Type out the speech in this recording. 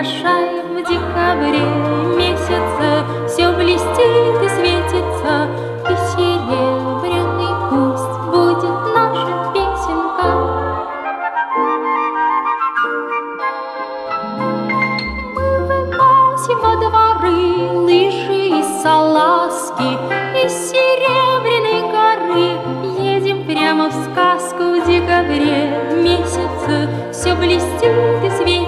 украшаем в декабре месяце. Все блестит и светится, и серебряный пусть будет наша песенка. Мы выносим во дворы лыжи и салазки, из Серебряной горы едем прямо в сказку в декабре месяце. Все блестит и светится,